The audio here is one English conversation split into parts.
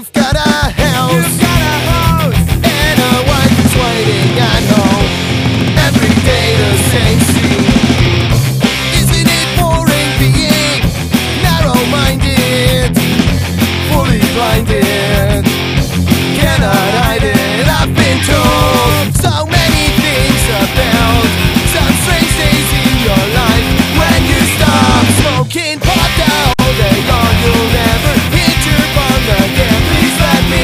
You've got a house, and a wife who's waiting at home. Every day the same scene. Isn't it boring being narrow-minded, fully blinded? Cannot hide it. I've been told so many things about some strange days in your life. When you stop smoking pot the whole day long, you'll never hit your bong again. Please let me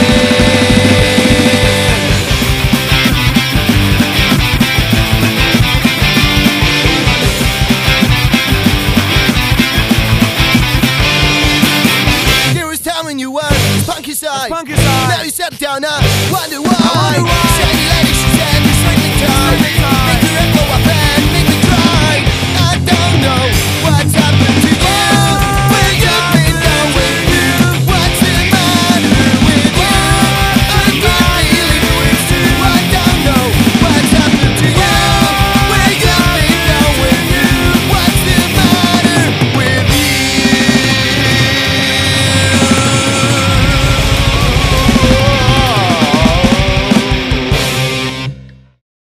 in. He was telling you what his punky side. Now you settle down, I wonder why. Shiny lady, she said, you're strictly time.